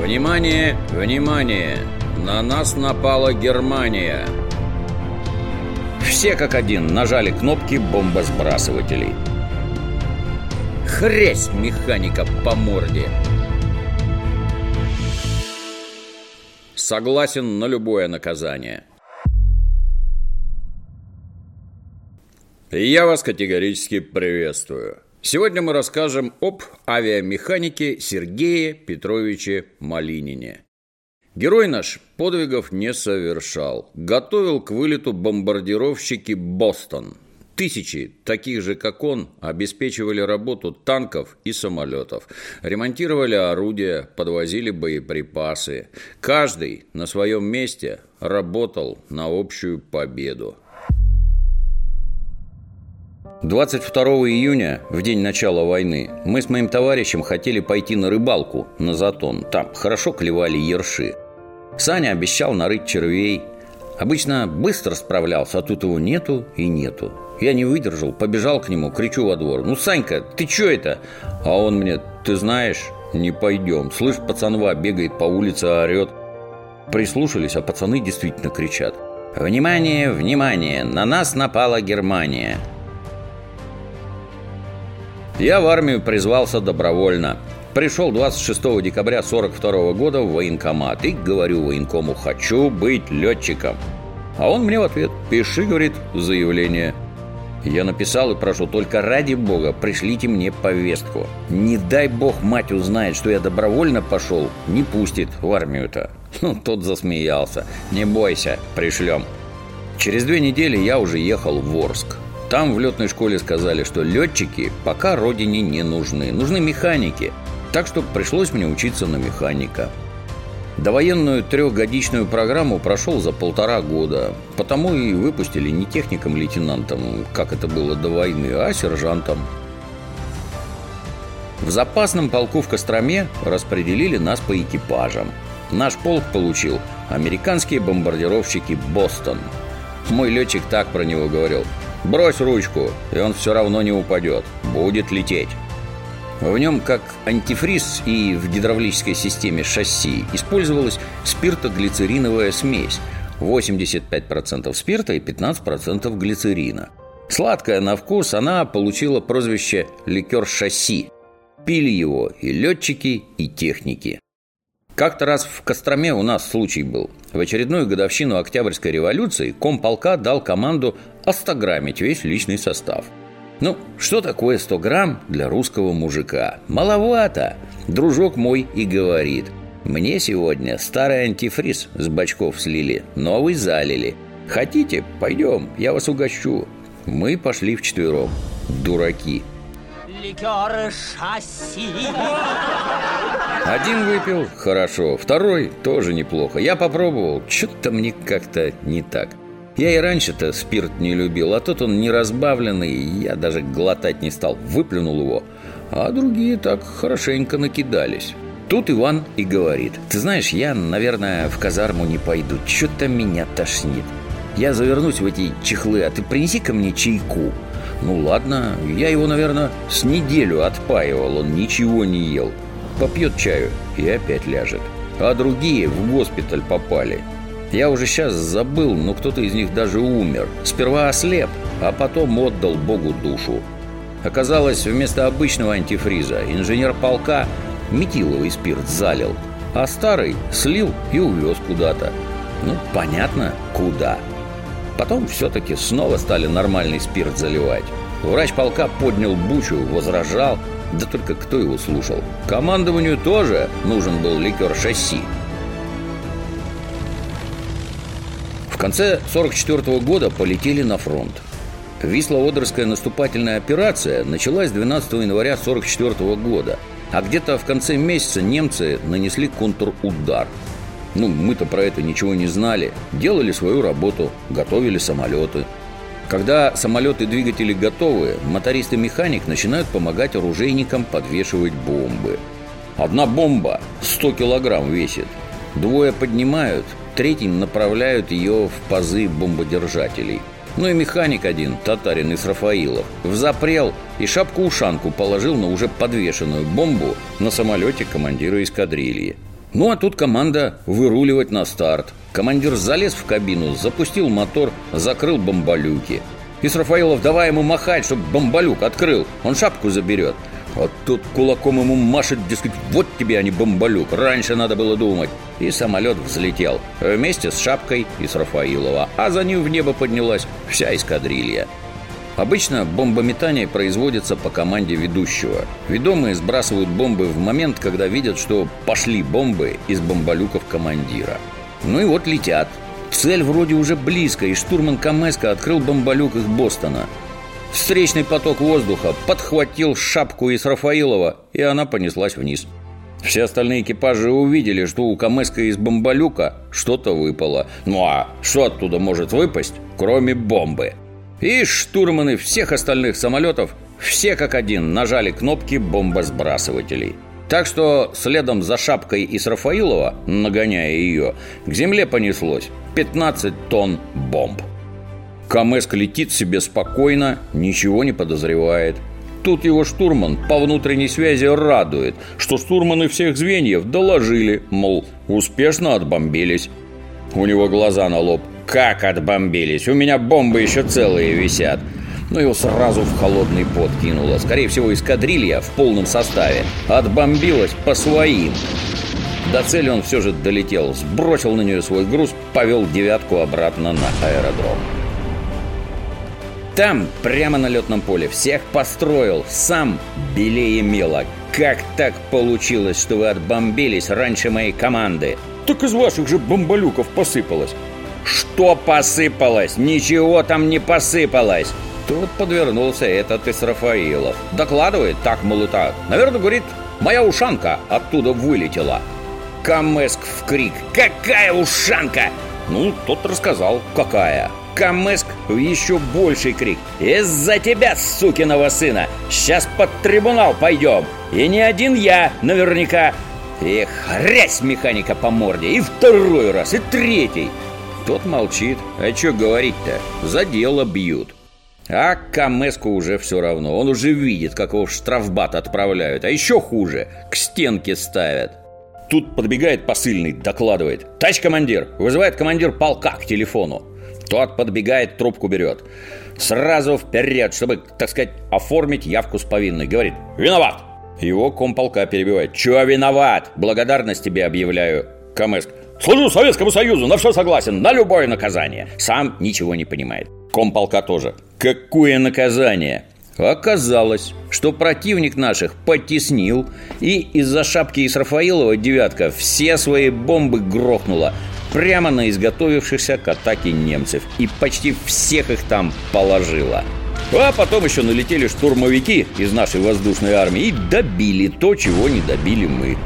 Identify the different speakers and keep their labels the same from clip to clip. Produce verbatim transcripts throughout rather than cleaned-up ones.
Speaker 1: Внимание, внимание! На нас напала Германия. Все как один нажали кнопки бомбосбрасывателей. Хрясь механика по морде. Согласен на любое наказание. Я вас категорически приветствую. Сегодня мы расскажем об авиамеханике Сергее Петровиче Малинине. Герой наш подвигов не совершал. Готовил к вылету бомбардировщики «Бостон». Тысячи таких же, как он, обеспечивали работу танков и самолетов. Ремонтировали орудия, подвозили боеприпасы. Каждый на своем месте работал на общую победу. двадцать второго июня, в день начала войны, мы с моим товарищем хотели пойти на рыбалку на Затон. Там хорошо клевали ерши. Саня обещал нарыть червей. Обычно быстро справлялся, а тут его нету и нету. Я не выдержал, побежал к нему, кричу во двор: «Ну, Санька, ты чё это?» А он мне: «Ты знаешь, не пойдем. Слышь, пацанва бегает по улице, орет». Прислушались, а пацаны действительно кричат: «Внимание, внимание! На нас напала Германия!» Я в армию призвался добровольно. Пришел двадцать шестого декабря сорок второго года в военкомат и говорю военкому: «Хочу быть летчиком». А он мне в ответ: «Пиши, — говорит, — заявление». Я написал и прошу: «Только ради бога, пришлите мне повестку. Не дай бог мать узнает, что я добровольно пошел, не пустит в армию-то». Ну, тот засмеялся: «Не бойся, пришлем». Через две недели я уже ехал в Орск. Там в летной школе сказали, что летчики пока родине не нужны, нужны механики. Так что пришлось мне учиться на механика. Довоенную трехгодичную программу прошел за полтора года. Потому и выпустили не техником-лейтенантом, как это было до войны, а сержантом. В запасном полку в Костроме распределили нас по экипажам. Наш полк получил американские бомбардировщики «Бостон». Мой летчик так про него говорил: «Брось ручку, и он все равно не упадет. Будет лететь». В нем, как антифриз и в гидравлической системе шасси, использовалась спиртоглицериновая смесь. восемьдесят пять процентов спирта и пятнадцать процентов глицерина. Сладкая на вкус, она получила прозвище «ликер шасси». Пили его и летчики, и техники. Как-то раз в Костроме у нас случай был. В очередную годовщину Октябрьской революции комполка дал команду остограммить весь личный состав. Ну, что такое сто грамм для русского мужика? Маловато. Дружок мой и говорит: «Мне сегодня старый антифриз с бачков слили, новый залили. Хотите, пойдем, я вас угощу». Мы пошли вчетвером. Дураки. Ликер шасси. Один выпил — хорошо, второй — тоже неплохо. Я попробовал, что-то мне как-то не так. Я и раньше-то спирт не любил, а тут он неразбавленный, я даже глотать не стал, выплюнул его. А другие так хорошенько накидались. Тут Иван и говорит: «Ты знаешь, я, наверное, в казарму не пойду, что-то меня тошнит. Я завернусь в эти чехлы, а ты принеси-ка мне чайку». Ну ладно, я его, наверное, с неделю отпаивал, он ничего не ел. Попьет чаю и опять ляжет. А другие в госпиталь попали. Я уже сейчас забыл, но кто-то из них даже умер. Сперва ослеп, а потом отдал Богу душу. Оказалось, вместо обычного антифриза инженер полка метиловый спирт залил, а старый слил и увез куда-то. Ну, понятно, куда. Потом все-таки снова стали нормальный спирт заливать. Врач полка поднял бучу, возражал. Да только кто его слушал? Командованию тоже нужен был ликер шасси. В конце сорок четвёртого года полетели на фронт. Висло-Одерская наступательная операция началась двенадцатого января сорок четвёртого года, а где-то в конце месяца немцы нанесли контрудар. Ну, мы-то про это ничего не знали. Делали свою работу, готовили самолеты. Когда самолеты и двигатели готовы, моторист и механик начинают помогать оружейникам подвешивать бомбы. Одна бомба сто килограмм весит. Двое поднимают, третьим направляют ее в пазы бомбодержателей. Ну и механик один, татарин из Рафаилов, взапрел и шапку-ушанку положил на уже подвешенную бомбу на самолете командира эскадрильи. Ну, а тут команда выруливать на старт. Командир залез в кабину, запустил мотор, закрыл бомболюки. Исрафаилов давай ему махать, чтобы бомболюк открыл. Он шапку заберет. А тут кулаком ему машет, дескать, вот тебе, а не бомболюк. Раньше надо было думать. И самолет взлетел вместе с шапкой Исрафаилова. А за ним в небо поднялась вся эскадрилья. Обычно бомбометание производится по команде ведущего. Ведомые сбрасывают бомбы в момент, когда видят, что пошли бомбы из бомболюков командира. Ну и вот летят. Цель вроде уже близко, и штурман Камэска открыл бомболюк их Бостона. Встречный поток воздуха подхватил шапку Исрафаилова, и она понеслась вниз. Все остальные экипажи увидели, что у Камэска из бомболюка что-то выпало. Ну а что оттуда может выпасть, кроме бомбы? И штурманы всех остальных самолетов, все как один, нажали кнопки бомбосбрасывателей. Так что следом за шапкой Исрафаилова, нагоняя ее, к земле понеслось пятнадцать тонн бомб. Камэск летит себе спокойно, ничего не подозревает. Тут его штурман по внутренней связи радует, что штурманы всех звеньев доложили, мол, успешно отбомбились. У него глаза на лоб. Как отбомбились? У меня бомбы еще целые висят. Но его сразу в холодный пот кинуло. Скорее всего, эскадрилья в полном составе отбомбилась по своим. До цели он все же долетел, сбросил на нее свой груз, повел девятку обратно на аэродром. Там, прямо на летном поле, всех построил, сам белее мела. Как так получилось, что вы отбомбились раньше моей команды? Так из ваших же бомболюков посыпалось. Что посыпалось? Ничего там не посыпалось. Тут подвернулся этот Исрафаилов. Докладывает, так, мол, и так. Наверное, говорит, моя ушанка оттуда вылетела. Камэск в крик. Какая ушанка? Ну, тот рассказал, какая. Камэск в еще больший крик. Из-за тебя, сукиного сына, сейчас под трибунал пойдем. И не один я, наверняка. И хрясь механика по морде. И второй раз, и третий. Тот молчит. А что говорить-то? За дело бьют. А Камэску уже все равно. Он уже видит, как его в штрафбат отправляют. А еще хуже, к стенке ставят. Тут подбегает посыльный, докладывает. Товарищ командир, вызывает командир полка к телефону. Тот подбегает, трубку берет. Сразу вперед, чтобы, так сказать, оформить явку с повинной. Говорит, виноват. Его комполка перебивает. Чего виноват? Благодарность тебе объявляю. Камэск. Служу Советскому Союзу, на все согласен, на любое наказание. Сам ничего не понимает. Комполка тоже. Какое наказание? Оказалось, что противник наших потеснил, и из-за шапки Исрафаилова девятка все свои бомбы грохнула прямо на изготовившихся к атаке немцев, и почти всех их там положила. А потом еще налетели штурмовики из нашей воздушной армии и добили то, чего не добили мы.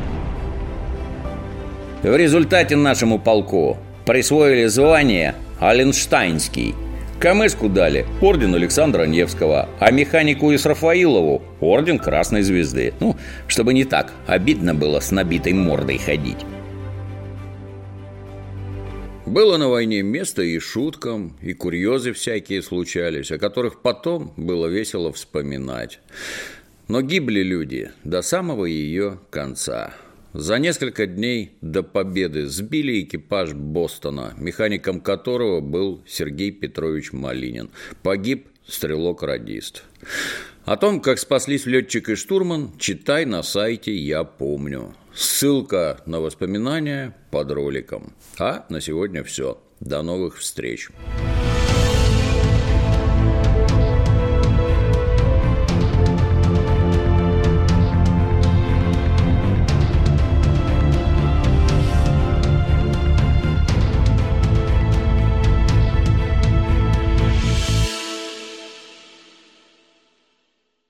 Speaker 1: В результате нашему полку присвоили звание Алленштайнский. Камэску дали орден Александра Невского, а механику Исрафаилову орден Красной Звезды. Ну, чтобы не так обидно было с набитой мордой ходить. Было на войне место и шуткам, и курьезы всякие случались, о которых потом было весело вспоминать. Но гибли люди до самого ее конца. За несколько дней до победы сбили экипаж Бостона, механиком которого был Сергей Петрович Малинин. Погиб стрелок-радист. О том, как спаслись летчик и штурман, читай на сайте «Я помню». Ссылка на воспоминания под роликом. А на сегодня все. До новых встреч.